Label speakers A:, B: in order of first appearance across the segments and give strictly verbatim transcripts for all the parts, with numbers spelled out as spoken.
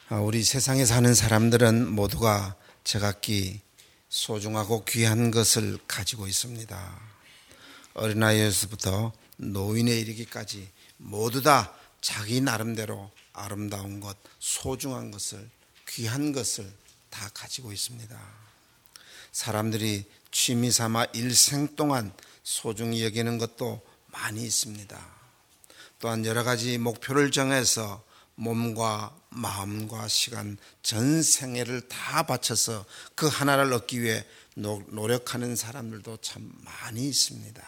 A: 우리 세상에 사는 사람들은 모두가 제각기 소중하고 귀한 것을 가지고 있습니다. 어린아이에서부터 노인에 이르기까지 모두 다 자기 나름대로 아름다운 것, 소중한 것을, 귀한 것을 다 가지고 있습니다. 사람들이 취미 삼아 일생 동안 소중히 여기는 것도 많이 있습니다. 또한 여러 가지 목표를 정해서 몸과 마음과 시간, 전 생애를 다 바쳐서 그 하나를 얻기 위해 노력하는 사람들도 참 많이 있습니다.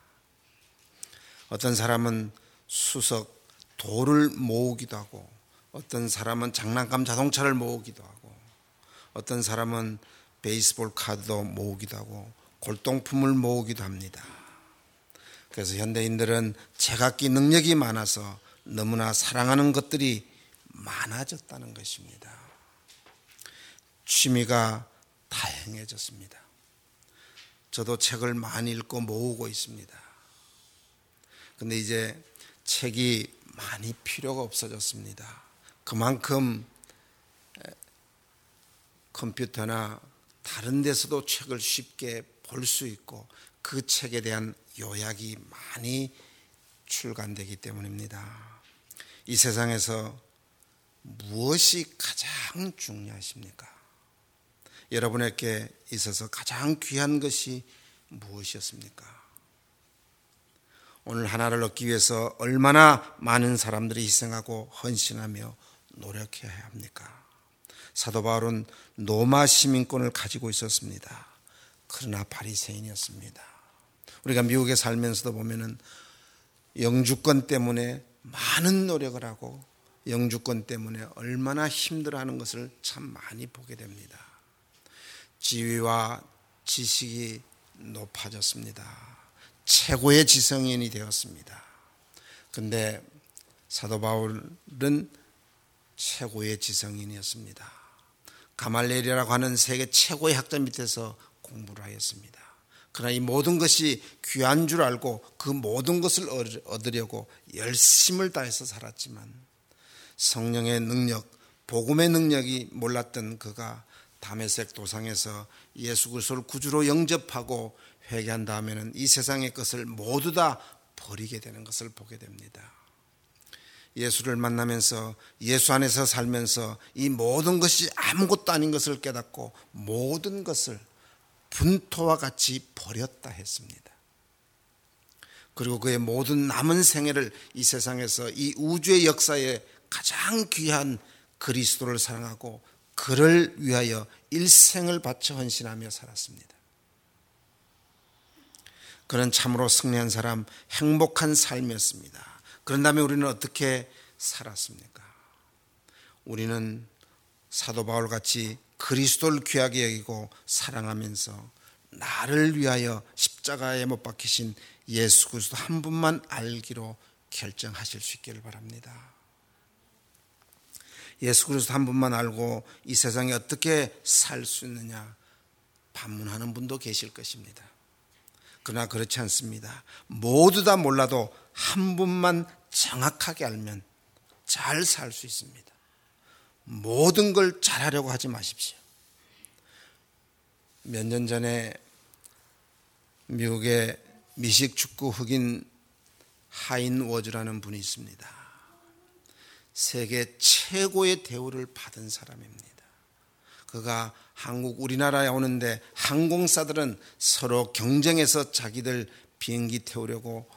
A: 어떤 사람은 수석 돌을 모으기도 하고, 어떤 사람은 장난감 자동차를 모으기도 하고, 어떤 사람은 베이스볼 카드도 모으기도 하고, 골동품을 모으기도 합니다. 그래서 현대인들은 제각기 능력이 많아서 너무나 사랑하는 것들이 많아졌다는 것입니다. 취미가 다양해졌습니다. 저도 책을 많이 읽고 모으고 있습니다. 근데 이제 책이 많이 필요가 없어졌습니다. 그만큼 컴퓨터나 다른 데서도 책을 쉽게 볼 수 있고 그 책에 대한 요약이 많이 출간되기 때문입니다. 이 세상에서 무엇이 가장 중요하십니까? 여러분에게 있어서 가장 귀한 것이 무엇이었습니까? 오늘 하나를 얻기 위해서 얼마나 많은 사람들이 희생하고 헌신하며 노력해야 합니까? 사도 바울은 로마 시민권을 가지고 있었습니다. 그러나 바리새인이었습니다. 우리가 미국에 살면서도 보면은 영주권 때문에 많은 노력을 하고 영주권 때문에 얼마나 힘들어하는 것을 참 많이 보게 됩니다. 지위와 지식이 높아졌습니다. 최고의 지성인이 되었습니다. 그런데 사도 바울은 최고의 지성인이었습니다. 가말리엘이라고 하는 세계 최고의 학자 밑에서 공부를 하였습니다. 그러나 이 모든 것이 귀한 줄 알고 그 모든 것을 얻으려고 열심을 다해서 살았지만 성령의 능력, 복음의 능력이 몰랐던 그가 다메섹 도상에서 예수 그리스도를 구주로 영접하고 회개한 다음에는 이 세상의 것을 모두 다 버리게 되는 것을 보게 됩니다. 예수를 만나면서 예수 안에서 살면서 이 모든 것이 아무것도 아닌 것을 깨닫고 모든 것을 분토와 같이 버렸다 했습니다. 그리고 그의 모든 남은 생애를 이 세상에서 이 우주의 역사에 가장 귀한 그리스도를 사랑하고 그를 위하여 일생을 바쳐 헌신하며 살았습니다. 그는 참으로 승리한 사람, 행복한 삶이었습니다. 그런 다음에 우리는 어떻게 살았습니까? 우리는 사도 바울같이 그리스도를 귀하게 여기고 사랑하면서 나를 위하여 십자가에 못 박히신 예수 그리스도 한 분만 알기로 결정하실 수 있기를 바랍니다. 예수 그리스도 한 분만 알고 이 세상에 어떻게 살 수 있느냐 반문하는 분도 계실 것입니다. 그러나 그렇지 않습니다. 모두 다 몰라도 한 분만 정확하게 알면 잘 살 수 있습니다. 모든 걸 잘하려고 하지 마십시오. 몇 년 전에 미국의 미식 축구 흑인 하인 워즈라는 분이 있습니다. 세계 최고의 대우를 받은 사람입니다. 그가 한국 우리나라에 오는데 항공사들은 서로 경쟁해서 자기들 비행기 태우려고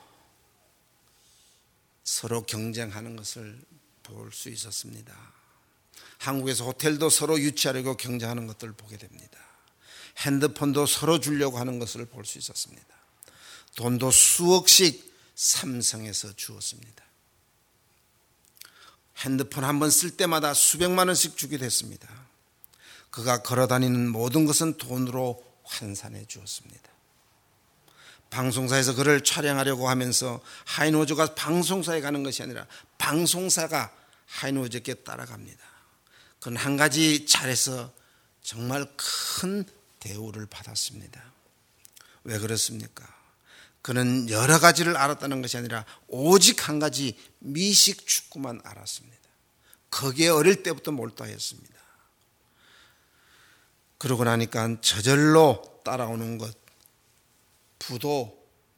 A: 서로 경쟁하는 것을 볼 수 있었습니다. 한국에서 호텔도 서로 유치하려고 경쟁하는 것들을 보게 됩니다. 핸드폰도 서로 주려고 하는 것을 볼 수 있었습니다. 돈도 수억씩 삼성에서 주었습니다. 핸드폰 한 번 쓸 때마다 수백만 원씩 주기도 했습니다. 그가 걸어다니는 모든 것은 돈으로 환산해 주었습니다. 방송사에서 그를 촬영하려고 하면서 하이노즈가 방송사에 가는 것이 아니라 방송사가 하이노즈에게 따라갑니다. 그는 한 가지 잘해서 정말 큰 대우를 받았습니다. 왜 그렇습니까? 그는 여러 가지를 알았다는 것이 아니라 오직 한 가지 미식 축구만 알았습니다. 거기에 어릴 때부터 몰두하였습니다. 그러고 나니까 저절로 따라오는 것, 부도,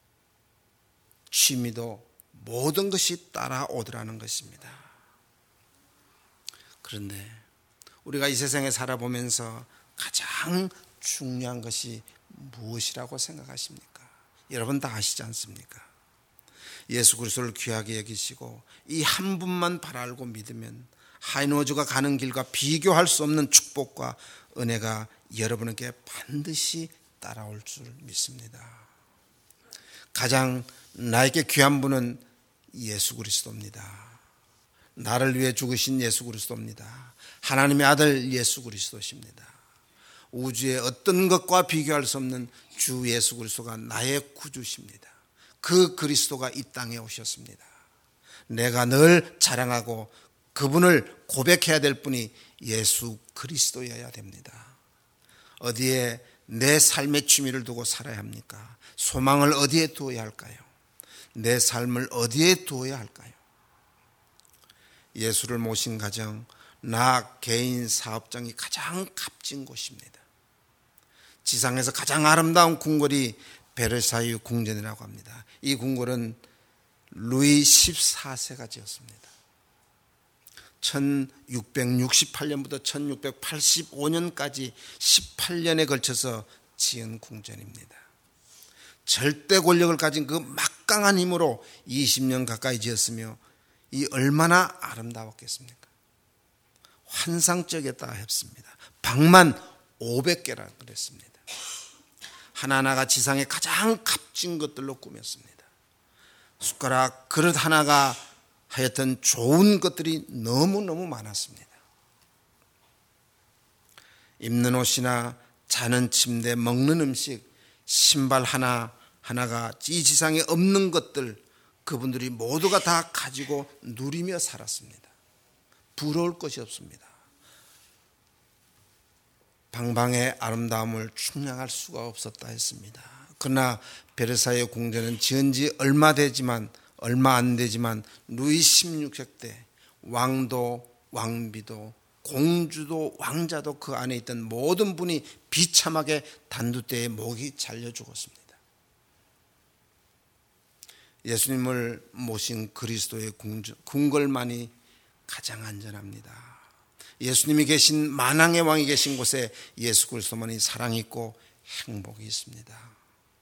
A: 취미도 모든 것이 따라오더라는 것입니다. 그런데 우리가 이 세상에 살아보면서 가장 중요한 것이 무엇이라고 생각하십니까? 여러분 다 아시지 않습니까? 예수 그리스도를 귀하게 여기시고 이 한 분만 바라알고 믿으면 하이노즈가 가는 길과 비교할 수 없는 축복과 은혜가 여러분에게 반드시 따라올 줄 믿습니다. 가장 나에게 귀한 분은 예수 그리스도입니다. 나를 위해 죽으신 예수 그리스도입니다. 하나님의 아들 예수 그리스도십니다. 우주의 어떤 것과 비교할 수 없는 주 예수 그리스도가 나의 구주십니다. 그 그리스도가 이 땅에 오셨습니다. 내가 늘 자랑하고 그분을 고백해야 될 분이 예수 그리스도여야 됩니다. 어디에 내 삶의 취미를 두고 살아야 합니까? 소망을 어디에 두어야 할까요? 내 삶을 어디에 두어야 할까요? 예수를 모신 가정, 나 개인 사업장이 가장 값진 곳입니다. 지상에서 가장 아름다운 궁궐이 베르사유 궁전이라고 합니다. 이 궁궐은 루이 십사 세가 지었습니다. 천육백육십팔 년부터 천육백팔십오 년까지 십팔 년에 걸쳐서 지은 궁전입니다. 절대 권력을 가진 그 막강한 힘으로 이십 년 가까이 지었으며 이 얼마나 아름다웠겠습니까? 환상적이었다 했습니다. 방만 오백 개라 그랬습니다. 하나하나가 지상의 가장 값진 것들로 꾸몄습니다. 숟가락, 그릇 하나가 하여튼 좋은 것들이 너무너무 많았습니다. 입는 옷이나 자는 침대, 먹는 음식, 신발 하나 하나가 이 지상에 없는 것들, 그분들이 모두가 다 가지고 누리며 살았습니다. 부러울 것이 없습니다. 방방의 아름다움을 충량할 수가 없었다 했습니다. 그러나 베르사유 궁전은 지은 지 얼마 되지만 얼마 안 되지만 루이 십육 세 때 왕도 왕비도 공주도 왕자도 그 안에 있던 모든 분이 비참하게 단두대에 목이 잘려 죽었습니다. 예수님을 모신 그리스도의 궁궐만이 가장 안전합니다. 예수님이 계신 만왕의 왕이 계신 곳에 예수 그리스도만이 사랑이 있고 행복이 있습니다.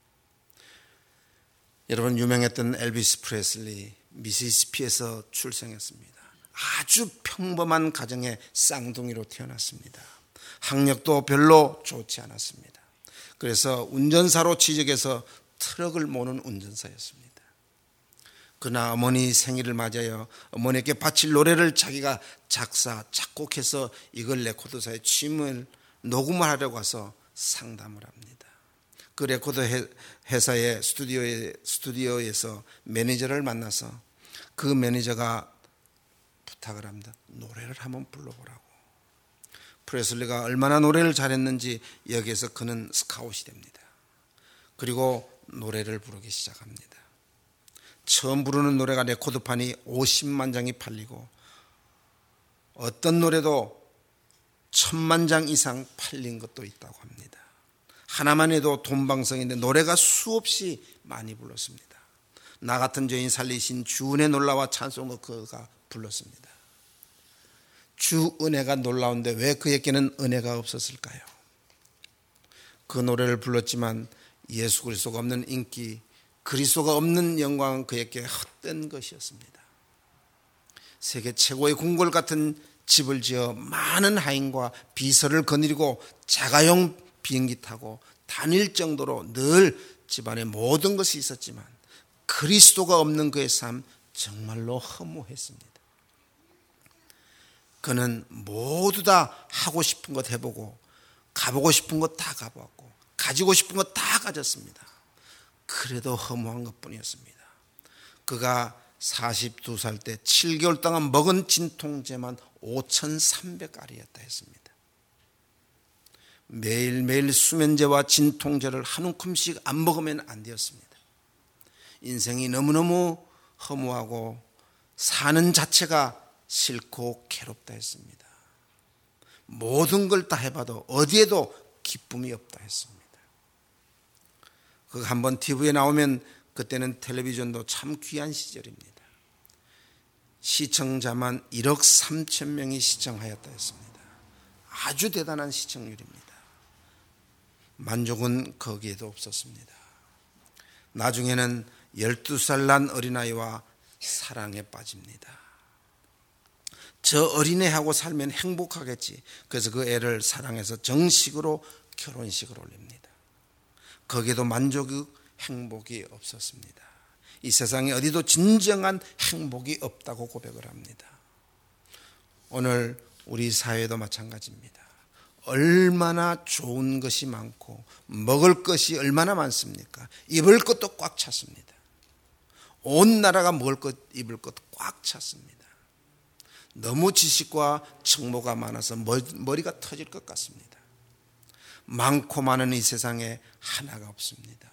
A: 여러분, 유명했던 엘비스 프레슬리 미시시피에서 출생했습니다. 아주 평범한 가정의 쌍둥이로 태어났습니다. 학력도 별로 좋지 않았습니다. 그래서 운전사로 취직해서 트럭을 모는 운전사였습니다. 그러나 어머니 생일을 맞아요. 어머니께 바칠 노래를 자기가 작사, 작곡해서 이걸 레코드사에 취임을 녹음을 하려고 와서 상담을 합니다. 그 레코드 회사의 스튜디오에, 스튜디오에서 매니저를 만나서 그 매니저가 부탁을 합니다. 노래를 한번 불러보라고. 프레슬리가 얼마나 노래를 잘했는지 여기에서 그는 스카웃이 됩니다. 그리고 노래를 부르기 시작합니다. 처음 부르는 노래가 레코드판이 오십만 장이 팔리고 어떤 노래도 천만 장 이상 팔린 것도 있다고 합니다. 하나만 해도 돈방석인데 노래가 수없이 많이 불렀습니다. 나 같은 죄인 살리신 주 은혜 놀라와 찬송도 그가 불렀습니다. 주 은혜가 놀라운데 왜 그에게는 은혜가 없었을까요? 그 노래를 불렀지만 예수 그리스도가 없는 인기, 그리스도가 없는 영광은 그에게 헛된 것이었습니다. 세계 최고의 궁궐 같은 집을 지어 많은 하인과 비서를 거느리고 자가용 비행기 타고 다닐 정도로 늘 집안에 모든 것이 있었지만 그리스도가 없는 그의 삶 정말로 허무했습니다. 그는 모두 다 하고 싶은 것 해보고 가보고 싶은 것 다 가보았고 가지고 싶은 것 다 가졌습니다. 그래도 허무한 것뿐이었습니다. 그가 마흔두 살 때 칠 개월 동안 먹은 진통제만 오천삼백 알이었다 했습니다. 매일매일 수면제와 진통제를 한 움큼씩 안 먹으면 안 되었습니다. 인생이 너무너무 허무하고 사는 자체가 싫고 괴롭다 했습니다. 모든 걸 다 해봐도 어디에도 기쁨이 없다 했습니다. 그 한번 티비에 나오면 그때는 텔레비전도 참 귀한 시절입니다. 시청자만 일억 삼천 명이 시청하였다 했습니다. 아주 대단한 시청률입니다. 만족은 거기에도 없었습니다. 나중에는 열두 살 난 어린아이와 사랑에 빠집니다. 저 어린애하고 살면 행복하겠지. 그래서 그 애를 사랑해서 정식으로 결혼식을 올립니다. 거기에도 만족이 행복이 없었습니다. 이 세상에 어디도 진정한 행복이 없다고 고백을 합니다. 오늘 우리 사회도 마찬가지입니다. 얼마나 좋은 것이 많고 먹을 것이 얼마나 많습니까? 입을 것도 꽉 찼습니다. 온 나라가 먹을 것, 입을 것 꽉 찼습니다. 너무 지식과 정보가 많아서 머리가 터질 것 같습니다. 많고 많은 이 세상에 하나가 없습니다.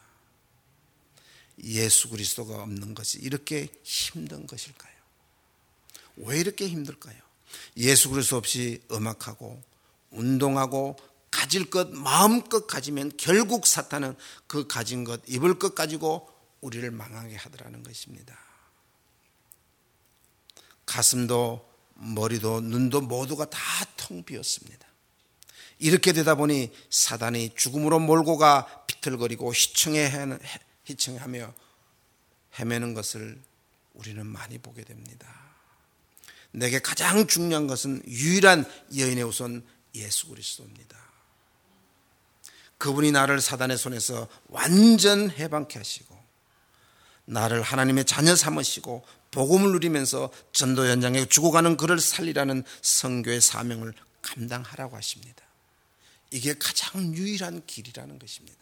A: 예수 그리스도가 없는 것이 이렇게 힘든 것일까요? 왜 이렇게 힘들까요? 예수 그리스도 없이 음악하고 운동하고 가질 것 마음껏 가지면 결국 사탄은 그 가진 것 입을 것 가지고 우리를 망하게 하더라는 것입니다. 가슴도 머리도 눈도 모두가 다 텅 비었습니다. 이렇게 되다 보니 사단이 죽음으로 몰고 가 비틀거리고 휘청하며 헤매는 것을 우리는 많이 보게 됩니다. 내게 가장 중요한 것은 유일한 여인의 우선 예수 그리스도입니다. 그분이 나를 사단의 손에서 완전 해방케 하시고 나를 하나님의 자녀 삼으시고 복음을 누리면서 전도 현장에 죽어가는 그를 살리라는 선교의 사명을 감당하라고 하십니다. 이게 가장 유일한 길이라는 것입니다.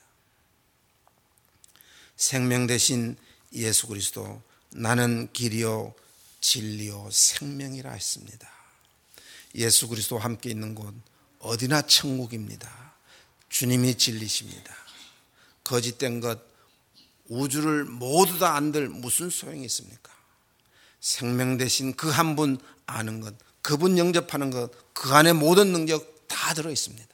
A: 생명 대신 예수 그리스도 나는 길이요 진리요 생명이라 했습니다. 예수 그리스도와 함께 있는 곳 어디나 천국입니다. 주님이 진리십니다. 거짓된 것 우주를 모두 다 안들 무슨 소용이 있습니까? 생명 대신 그 한 분 아는 것, 그분 영접하는 것, 그 안에 모든 능력 다 들어있습니다.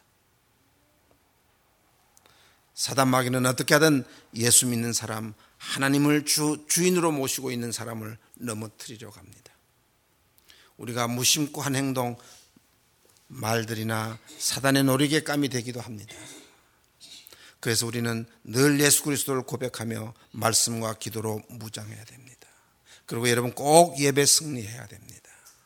A: 사단 마귀는 어떻게 하든 예수 믿는 사람, 하나님을 주, 주인으로 모시고 있는 사람을 넘어뜨리려고 합니다. 우리가 무심코 한 행동, 말들이나 사단의 놀이개감이 되기도 합니다. 그래서 우리는 늘 예수 그리스도를 고백하며 말씀과 기도로 무장해야 됩니다. 그리고 여러분 꼭 예배 승리해야 됩니다.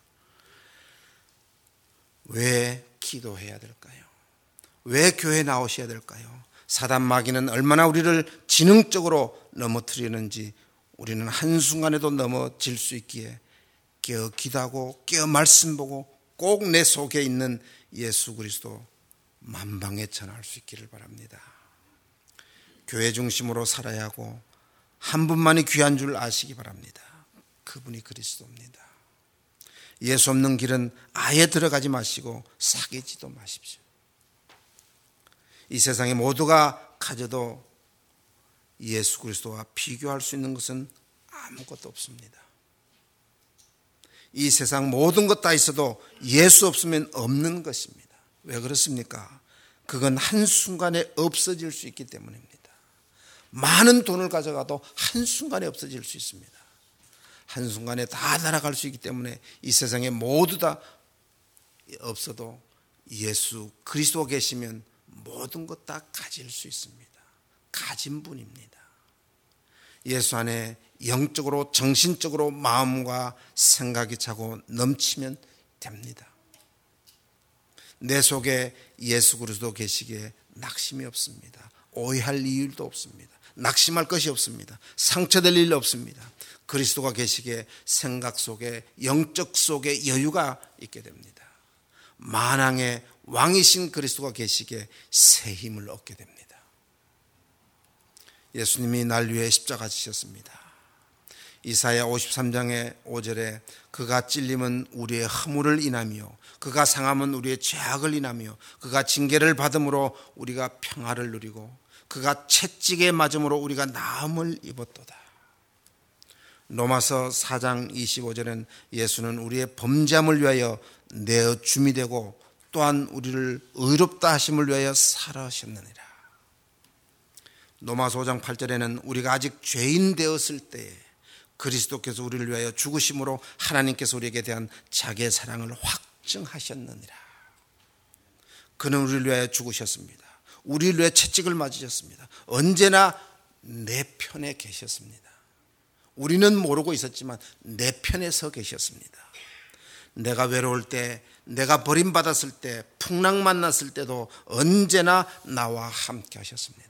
A: 왜 기도해야 될까요? 왜 교회 나오셔야 될까요? 사단 마귀는 얼마나 우리를 지능적으로 넘어뜨리는지 우리는 한순간에도 넘어질 수 있기에 깨어 기도하고 깨어 말씀 보고 꼭 내 속에 있는 예수 그리스도 만방에 전할 수 있기를 바랍니다. 교회 중심으로 살아야 하고 한 분만이 귀한 줄 아시기 바랍니다. 그분이 그리스도입니다. 예수 없는 길은 아예 들어가지 마시고 사귀지도 마십시오. 이 세상에 모두가 가져도 예수 그리스도와 비교할 수 있는 것은 아무것도 없습니다. 이 세상 모든 것 다 있어도 예수 없으면 없는 것입니다. 왜 그렇습니까? 그건 한순간에 없어질 수 있기 때문입니다. 많은 돈을 가져가도 한순간에 없어질 수 있습니다. 한순간에 다 날아갈 수 있기 때문에 이 세상에 모두 다 없어도 예수 그리스도가 계시면 모든 것 다 가질 수 있습니다. 가진 분입니다. 예수 안에 영적으로 정신적으로 마음과 생각이 차고 넘치면 됩니다. 내 속에 예수 그리스도 계시기에 낙심이 없습니다. 오해할 이유도 없습니다. 낙심할 것이 없습니다. 상처될 일 없습니다. 그리스도가 계시기에 생각 속에 영적 속에 여유가 있게 됩니다. 만왕의 왕이신 그리스도가 계시기에 새 힘을 얻게 됩니다. 예수님이 날 위해 십자가 지셨습니다. 이사야 오십삼 장의 오 절에 그가 찔림은 우리의 허물을 인하며 그가 상함은 우리의 죄악을 인하며 그가 징계를 받음으로 우리가 평화를 누리고 그가 채찍에 맞음으로 우리가 나음을 입었도다. 로마서 사 장 이십오 절에는 예수는 우리의 범죄함을 위하여 내어 줌이 되고 또한 우리를 의롭다 하심을 위하여 살아셨느니라. 로마서 오 장 팔 절에는 우리가 아직 죄인 되었을 때에 그리스도께서 우리를 위하여 죽으심으로 하나님께서 우리에게 대한 자기의 사랑을 확증하셨느니라. 그는 우리를 위하여 죽으셨습니다. 우리를 위해 채찍을 맞으셨습니다. 언제나 내 편에 계셨습니다. 우리는 모르고 있었지만 내 편에 서 계셨습니다. 내가 외로울 때, 내가 버림받았을 때, 풍랑 만났을 때도 언제나 나와 함께 하셨습니다.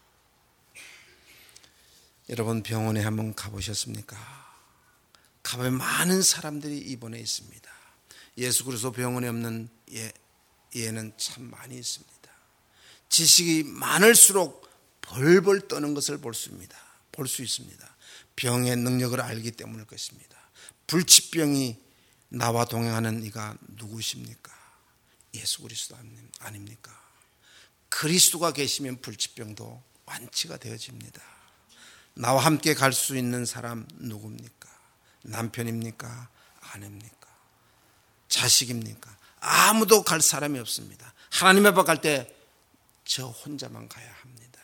A: 여러분 병원에 한번 가보셨습니까? 가보면 많은 사람들이 입원해 있습니다. 예수 그리스도 병원에 없는 예, 예는 참 많이 있습니다. 지식이 많을수록 벌벌 떠는 것을 볼 수 있습니다. 볼 수 있습니다. 병의 능력을 알기 때문일 것입니다. 불치병이 나와 동행하는 이가 누구십니까? 예수 그리스도 아닙니까? 그리스도가 계시면 불치병도 완치가 되어집니다. 나와 함께 갈 수 있는 사람 누굽니까? 남편입니까? 아내입니까? 자식입니까? 아무도 갈 사람이 없습니다. 하나님 앞에 갈 때 저 혼자만 가야 합니다.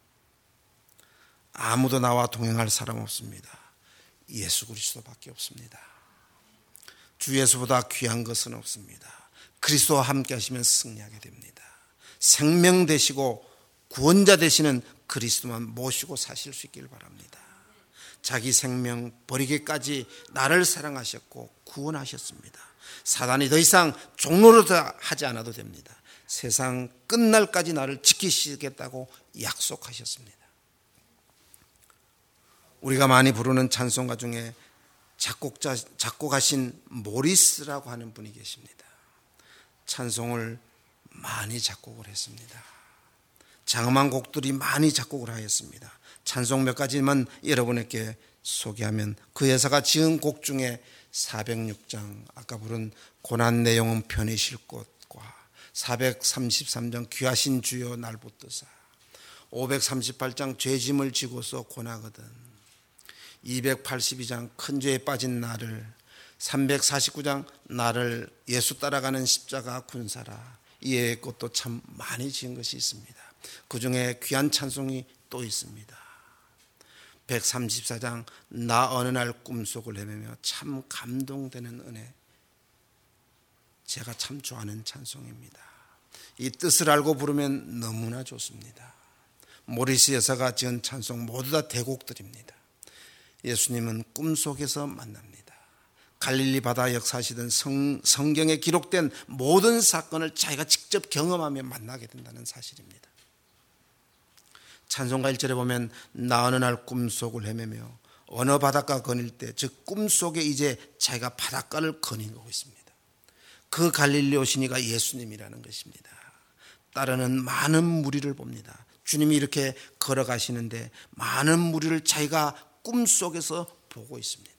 A: 아무도 나와 동행할 사람 없습니다. 예수 그리스도밖에 없습니다. 주 예수보다 귀한 것은 없습니다. 그리스도와 함께 하시면 승리하게 됩니다. 생명 되시고 구원자 되시는 그리스도만 모시고 사실 수 있기를 바랍니다. 자기 생명 버리기까지 나를 사랑하셨고 구원하셨습니다. 사단이 더 이상 종로로 하지 않아도 됩니다. 세상 끝날까지 나를 지키시겠다고 약속하셨습니다. 우리가 많이 부르는 찬송가 중에 작곡자, 작곡하신 모리스라고 하는 분이 계십니다. 찬송을 많이 작곡을 했습니다. 장엄한 곡들이 많이 작곡을 하였습니다. 찬송 몇 가지만 여러분에게 소개하면 그 여사가 지은 곡 중에 사백육 장 아까 부른 고난 내용은 편히쉴 곳과 사백삼십삼 장 귀하신 주여 날 붙드사, 오백삼십팔 장 죄짐을 지고서 고나거든, 이백팔십이 장 큰 죄에 빠진 나를, 삼백사십구 장 나를 예수 따라가는 십자가 군사라, 이외의 것도 참 많이 지은 것이 있습니다. 그 중에 귀한 찬송이 또 있습니다. 백삼십사 장 나 어느 날 꿈속을 헤매며, 참 감동되는 은혜, 제가 참 좋아하는 찬송입니다. 이 뜻을 알고 부르면 너무나 좋습니다. 모리스 여사가 지은 찬송 모두 다 대곡들입니다. 예수님은 꿈속에서 만납니다. 갈릴리 바다 역사하시던 성, 성경에 기록된 모든 사건을 자기가 직접 경험하며 만나게 된다는 사실입니다. 찬송가 일 절에 보면 나 어느 날 꿈속을 헤매며 어느 바닷가 거닐 때, 즉 꿈속에 이제 자기가 바닷가를 거니고 있습니다. 그 갈릴리 오신 이가 예수님이라는 것입니다. 따르는 많은 무리를 봅니다. 주님이 이렇게 걸어가시는데 많은 무리를 자기가 꿈속에서 보고 있습니다.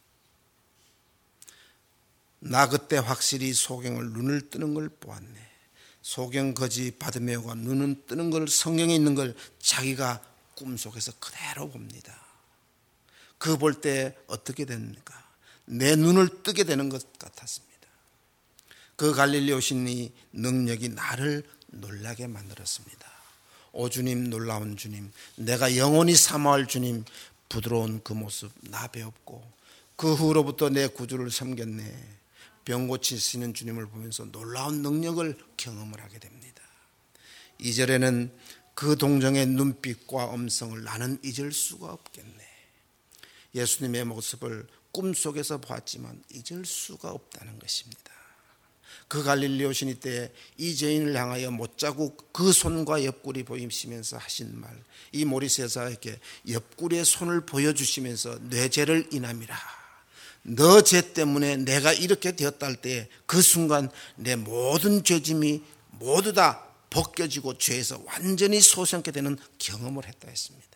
A: 나 그때 확실히 소경을 눈을 뜨는 걸 보았네. 소경 거지 바드메오가 눈은 뜨는 걸, 성경에 있는 걸 자기가 꿈속에서 그대로 봅니다. 그 볼 때 어떻게 됩니까? 내 눈을 뜨게 되는 것 같았습니다. 그 갈릴리 오신 이 능력이 나를 놀라게 만들었습니다. 오 주님, 놀라운 주님, 내가 영원히 사모할 주님, 부드러운 그 모습 나 배웠고 그 후로부터 내 구주를 섬겼네. 병 고치시는 주님을 보면서 놀라운 능력을 경험을 하게 됩니다. 이 절에는 그 동정의 눈빛과 음성을 나는 잊을 수가 없겠네. 예수님의 모습을 꿈속에서 보았지만 잊을 수가 없다는 것입니다. 그 갈릴리 오신 이때 이 죄인을 향하여 못자국 그 손과 옆구리 보이시면서 하신 말, 이 모리스 여사에게 옆구리의 손을 보여주시면서 내 죄를 인함이라, 너 죄 때문에 내가 이렇게 되었다 할 때 그 순간 내 모든 죄짐이 모두 다 벗겨지고 죄에서 완전히 소생케 되는 경험을 했다 했습니다.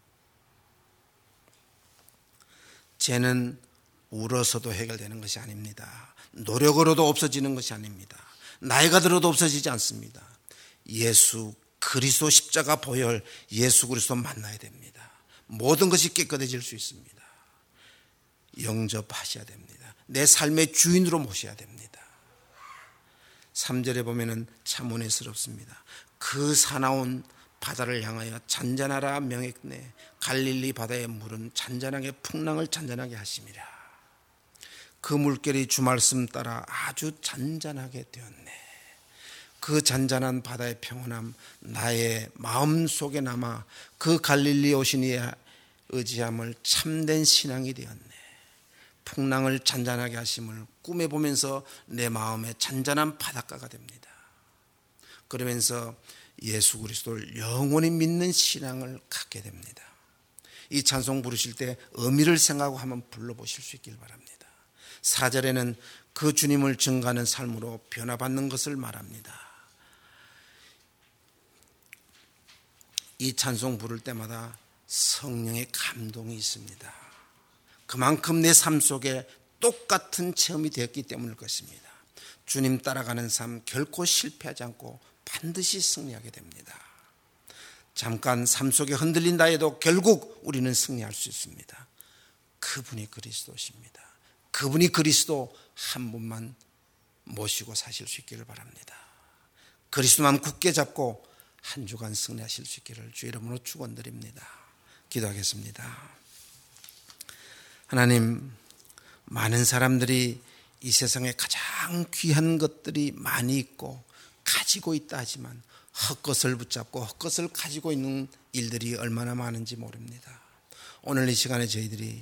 A: 죄는 울어서도 해결되는 것이 아닙니다. 노력으로도 없어지는 것이 아닙니다. 나이가 들어도 없어지지 않습니다. 예수 그리스도 십자가 보혈 예수 그리스도 만나야 됩니다. 모든 것이 깨끗해질 수 있습니다. 영접하셔야 됩니다. 내 삶의 주인으로 모셔야 됩니다. 삼 절에 보면은 참 은혜스럽습니다. 그 사나운 바다를 향하여 잔잔하라 명했네. 갈릴리 바다의 물은 잔잔하게 풍랑을 잔잔하게 하심이라. 그 물결이 주 말씀 따라 아주 잔잔하게 되었네. 그 잔잔한 바다의 평온함 나의 마음속에 남아 그 갈릴리 오신 이의 의지함을 참된 신앙이 되었네. 풍랑을 잔잔하게 하심을 꿈에 보면서 내 마음에 잔잔한 바닷가가 됩니다. 그러면서 예수 그리스도를 영원히 믿는 신앙을 갖게 됩니다. 이 찬송 부르실 때 의미를 생각하고 한번 불러보실 수 있길 바랍니다. 사 절에는 그 주님을 증거하는 삶으로 변화받는 것을 말합니다. 이 찬송 부를 때마다 성령의 감동이 있습니다. 그만큼 내 삶 속에 똑같은 체험이 되었기 때문일 것입니다. 주님 따라가는 삶 결코 실패하지 않고 반드시 승리하게 됩니다. 잠깐 삶 속에 흔들린다 해도 결국 우리는 승리할 수 있습니다. 그분이 그리스도십니다. 그분이 그리스도 한 분만 모시고 사실 수 있기를 바랍니다. 그리스도만 굳게 잡고 한 주간 승리하실 수 있기를 주의 이름으로 축원드립니다. 기도하겠습니다. 하나님, 많은 사람들이 이 세상에 가장 귀한 것들이 많이 있고 가지고 있다 하지만 헛것을 붙잡고 헛것을 가지고 있는 일들이 얼마나 많은지 모릅니다. 오늘 이 시간에 저희들이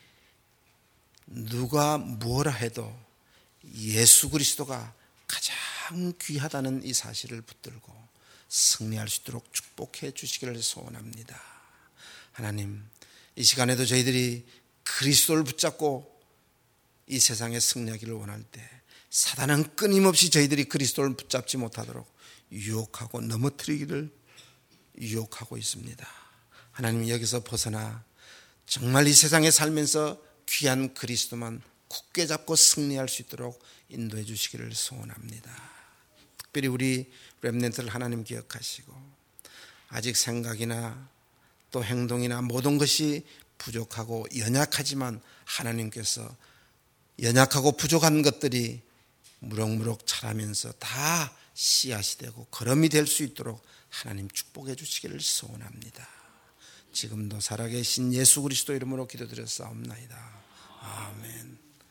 A: 누가 뭐라 해도 예수 그리스도가 가장 귀하다는 이 사실을 붙들고 승리할 수 있도록 축복해 주시기를 소원합니다. 하나님, 이 시간에도 저희들이 그리스도를 붙잡고 이 세상에 승리하기를 원할 때 사단은 끊임없이 저희들이 그리스도를 붙잡지 못하도록 유혹하고 넘어뜨리기를 유혹하고 있습니다. 하나님, 여기서 벗어나 정말 이 세상에 살면서 귀한 그리스도만 굳게 잡고 승리할 수 있도록 인도해 주시기를 소원합니다. 특별히 우리 렘넌트를 하나님 기억하시고 아직 생각이나 또 행동이나 모든 것이 부족하고 연약하지만 하나님께서 연약하고 부족한 것들이 무럭무럭 자라면서 다 씨앗이 되고 거름이 될 수 있도록 하나님 축복해 주시기를 소원합니다. 지금도 살아계신 예수 그리스도 이름으로 기도드렸사옵나이다. 아멘.